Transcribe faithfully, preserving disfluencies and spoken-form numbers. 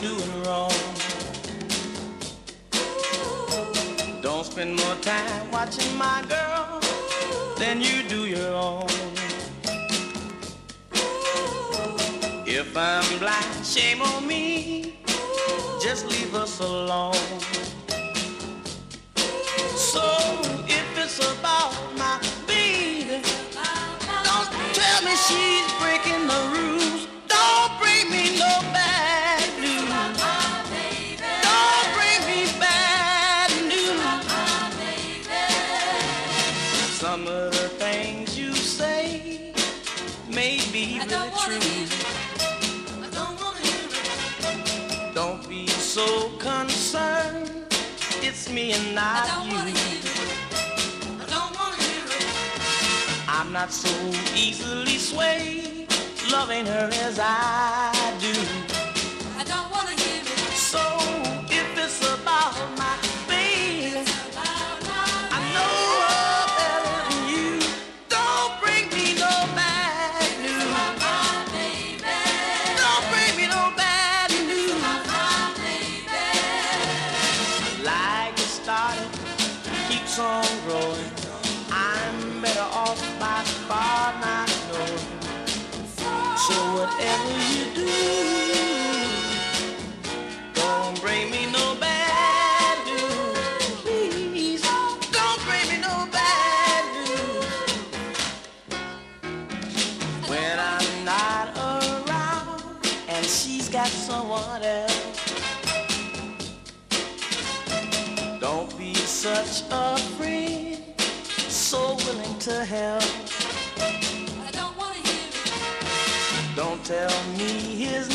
doing wrong. Don't spend more time watching my girl than you do your own. If I'm blind, shame on me, just leave us alone. So if it's about my baby, don't tell me she's breaking the rules. Don't bring me no bad news. Don't bring me bad news. Some of the things you say may be really true. Don't be so concerned, it's me and not you. I don't wanna hear it. I'm not so easily swayed, loving her as I do. I don't wanna hear it. So if it's about my baby, I know her better than you. Don't bring me no bad news. Don't bring me no bad news. Like it started, keeps on growing. I'm better off by far not knowing. So whatever you do, don't bring me no bad news. Please, don't bring me no bad news. When I'm not around and she's got someone else, don't be such a friend, so willing to help. I don't wanna hear it. Don't tell me his